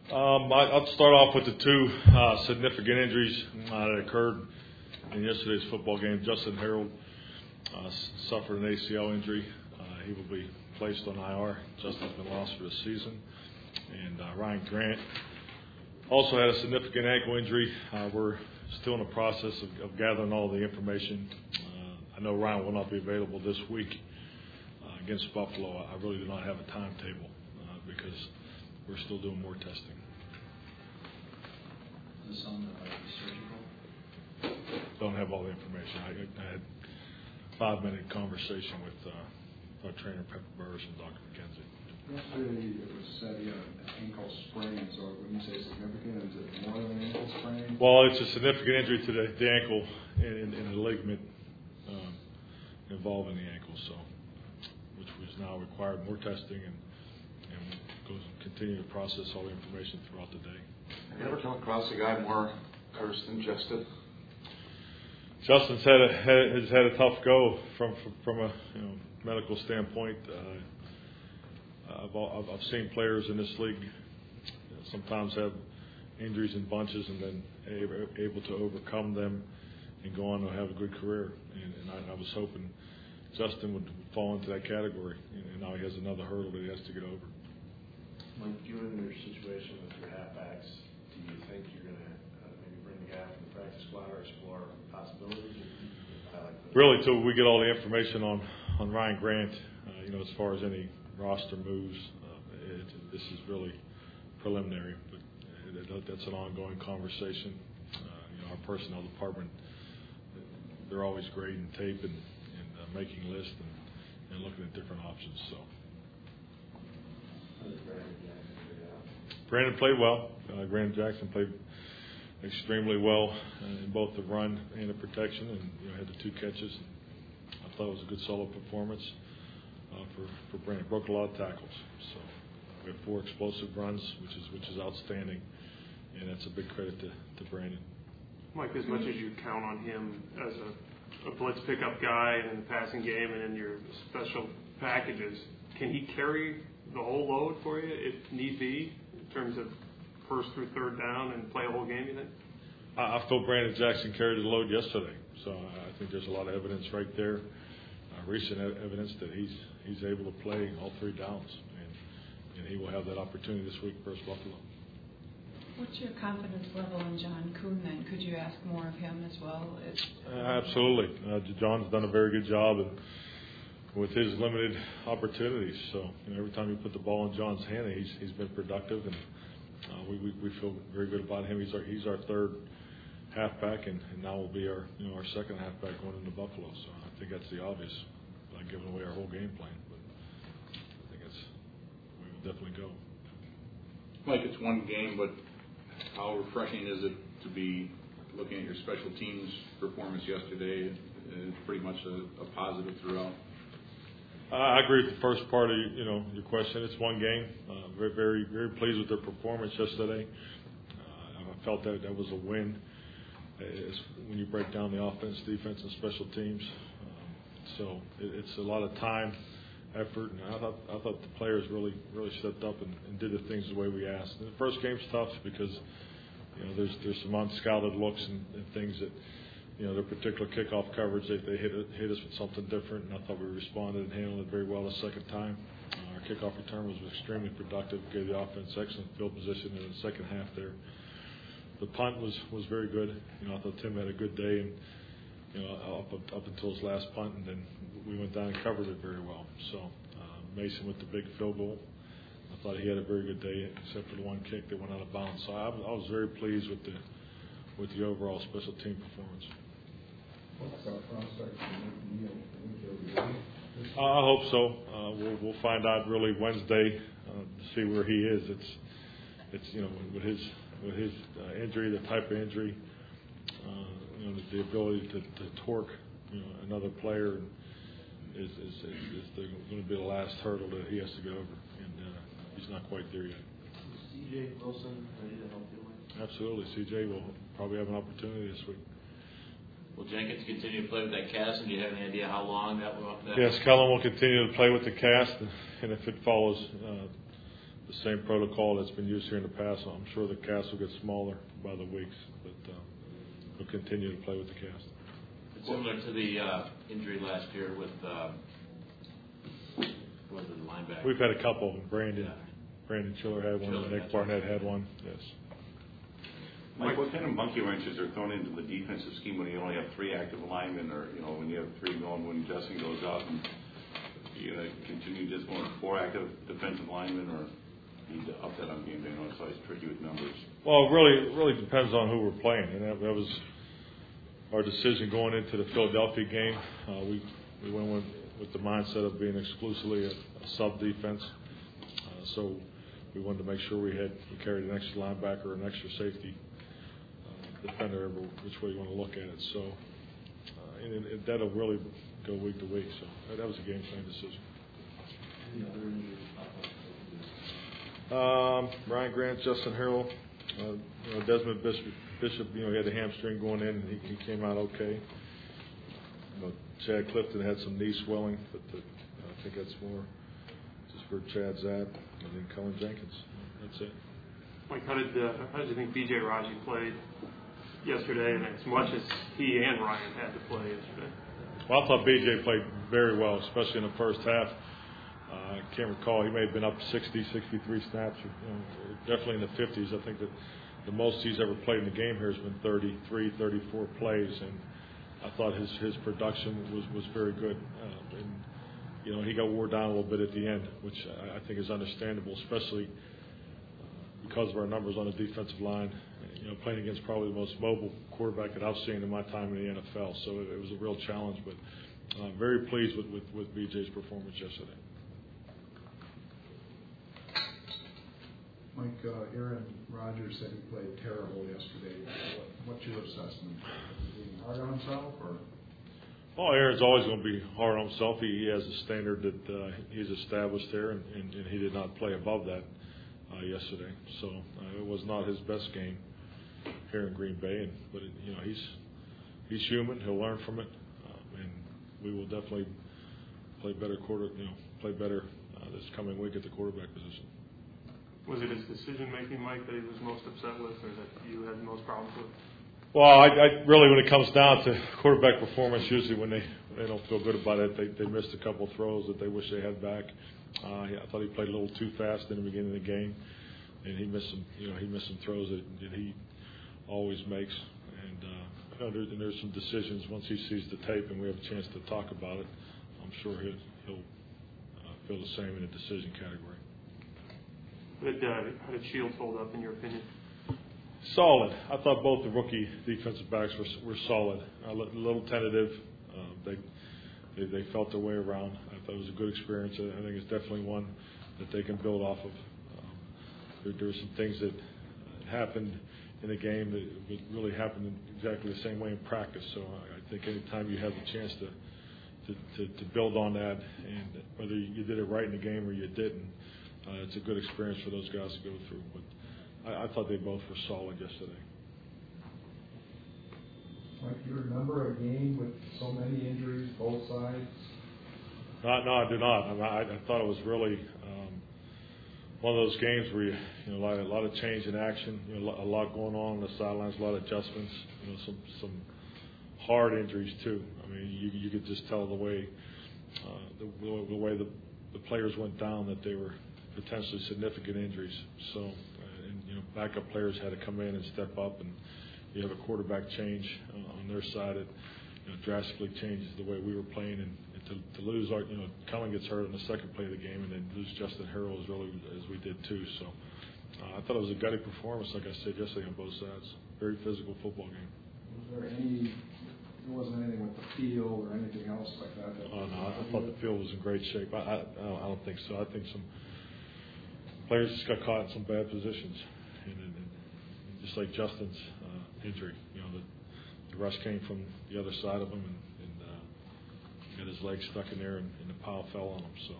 I'll start off with the two significant injuries that occurred in yesterday's football game. Justin Harold suffered an ACL injury. He will be placed on IR. Justin's been lost for the season. And Ryan Grant also had a significant ankle injury. We're still in the process of gathering all the information. I know Ryan will not be available this week against Buffalo. I really do not have a timetable because we're still doing more testing. Is this something that might be surgical? Don't have all the information. I had a 5-minute conversation with our trainer, Pepper Burris, and Dr. McKenzie. Yesterday it was said he had an ankle sprain, so when you say significant, is it more than an ankle sprain? Well, it's a significant injury to the ankle and the ligament involving the ankle, so which was now required more testing and continue to process all the information throughout the day. Have you ever come across a guy more cursed than Justin? Justin's has had a tough go from a medical standpoint. I've seen players in this league sometimes have injuries in bunches and then able to overcome them and go on to have a good career. And I was hoping Justin would fall into that category. And now he has another hurdle that he has to get over. Mike, given your situation with your halfbacks, do you think you're going to maybe bring the guy from the practice squad or explore possibilities? Really, until we get all the information on Ryan Grant, as far as any roster moves, this is really preliminary. But that's an ongoing conversation. Our personnel department, they're always grading tape and making lists and looking at different options. So. Brandon played well. Brandon Jackson played extremely well in both the run and the protection, and had the 2 catches. I thought it was a good, solid performance for Brandon. Broke a lot of tackles, so we have 4 explosive runs, which is outstanding, and that's a big credit to Brandon. Mike, as much as you count on him as a blitz pickup guy in the passing game and in your special packages, can he carry the whole load for you if need be in terms of first through third down and play a whole game, you think? I feel Brandon Jackson carried the load yesterday, so I think there's a lot of evidence right there, recent evidence that he's able to play all 3 downs, and he will have that opportunity this week versus Buffalo. What's your confidence level in John Kuhn then? Could you ask more of him as well? Absolutely. John's done a very good job with his limited opportunities. So every time you put the ball in John's hand, he's been productive, and we feel very good about him. He's our 3rd halfback, and now will be our second halfback going into Buffalo. So I think that's the obvious, not giving away our whole game plan, but I think we will definitely go. Mike, it's one game, but how refreshing is it to be looking at your special teams performance yesterday? It's pretty much a positive throughout. I agree with the first part of your question. It's one game. Very, very, very pleased with their performance yesterday. I felt that was a win. When you break down the offense, defense, and special teams, so it's a lot of time, effort, and I thought the players really stepped up and did the things the way we asked. And the first game's tough because there's some unscouted looks and things that. Their particular kickoff coverage, they hit us with something different, and I thought we responded and handled it very well the second time. Our kickoff return was extremely productive, gave the offense excellent field position in the second half there. The punt was very good. I thought Tim had a good day, and up until his last punt, and then we went down and covered it very well. So Mason with the big field goal, I thought he had a very good day, except for the one kick that went out of bounds. So I was very pleased with the overall special team performance. What's our prospect for Neal? I hope so. We'll find out really Wednesday to see where he is. It's with his injury, the type of injury, the ability to torque another player is going to be the last hurdle that he has to get over, and he's not quite there yet. C.J. Wilson ready to help you with? Absolutely. C.J. will probably have an opportunity this week. Will Jenkins continue to play with that cast, and do you have any idea how long that will? Yes, Kellen will continue to play with the cast, and if it follows the same protocol that's been used here in the past. So I'm sure the cast will get smaller by the weeks, but we'll continue to play with the cast. Similar to the injury last year with was it the linebacker? We've had a couple. Brandon Chiller had one, and Nick Barnett had one. Yes. Mike, what kind of monkey wrenches are thrown into the defensive scheme when you only have 3 active linemen, or when you have 3 going when Justin goes out, and you're going to continue just going 4 active defensive linemen, or need to up that on game day? I know it's always tricky with numbers. Well, it really depends on who we're playing, and that was our decision going into the Philadelphia game. We went with the mindset of being exclusively a sub defense, so we wanted to make sure we carried an extra linebacker or an extra safety defender, which way you want to look at it. So, and that'll really go week to week. So that was a game plan decision. Any other injuries? Ryan Grant, Justin Harrell, Desmond Bishop. He had a hamstring going in, and he came out okay. Chad Clifton had some knee swelling, but I think that's more just for Chad's ab, and then Cullen Jenkins. That's it. Mike, how did you think B.J. Raji played yesterday, and as much as he and Ryan had to play yesterday? Well, I thought B.J. played very well, especially in the first half. I can't recall. He may have been up 60, 63 snaps, definitely in the 50s. I think that the most he's ever played in the game here has been 33, 34 plays, and I thought his production was very good. And he got wore down a little bit at the end, which I think is understandable, especially because of our numbers on the defensive line. Playing against probably the most mobile quarterback that I've seen in my time in the NFL. So it was a real challenge, but very pleased with BJ's performance yesterday. Mike, Aaron Rodgers said he played terrible yesterday. What's your assessment? Is he being hard on himself, or? Well, Aaron's always going to be hard on himself. He has a standard that he's established there, and he did not play above that yesterday. So it was not his best game here in Green Bay, but he's human. He'll learn from it, and we will definitely play better this coming week at the quarterback position. Was it his decision-making, Mike, that he was most upset with, or that you had the most problems with? Well, I really, when it comes down to quarterback performance, usually when they don't feel good about it, they missed a couple of throws that they wish they had back. I thought he played a little too fast in the beginning of the game, and he missed some throws that he always makes. And there's some decisions once he sees the tape and we have a chance to talk about it. I'm sure he'll feel the same in the decision category. How did Shields hold up, in your opinion? Solid. I thought both the rookie defensive backs were solid. A little tentative. They felt their way around. I thought it was a good experience. I think it's definitely one that they can build off of. There were some things that happened in the game that really happened in exactly the same way in practice. So I think anytime you have the chance to build on that, and whether you did it right in the game or you didn't, it's a good experience for those guys to go through. But I thought they both were solid yesterday. Mike, do you remember a game with so many injuries, both sides? No, I do not. I thought it was really one of those games where a lot of change in action, a lot going on the sidelines, a lot of adjustments, some hard injuries too. I mean, you could just tell the way the players went down that they were potentially significant injuries. So, backup players had to come in and step up, and you have a quarterback change on their side. It drastically changes the way we were playing, and to lose our, Cullen gets hurt in the second play of the game, and then lose Justin Harrell as we did too. So I thought it was a gutty performance, like I said yesterday, on both sides. Very physical football game. There wasn't anything with the field or anything else like that? Oh no, I thought the field was in great shape. I don't think so. I think some players just got caught in some bad positions, and just like Justin's injury, the rush came from the other side of him, and got his leg stuck in there, and the pile fell on him. So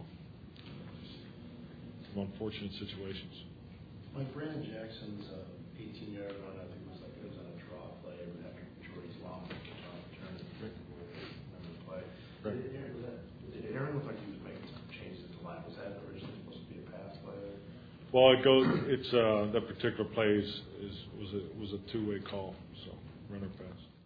some unfortunate situations. Mike, Brandon Jackson's 18-yard run, I think it was on a draw play, but after Jordy's long return, remember the play. Right. Did Aaron look like he was making some changes at the line? Was that originally supposed to be a pass play? Well, it's that particular play was a two-way call, so runner pass.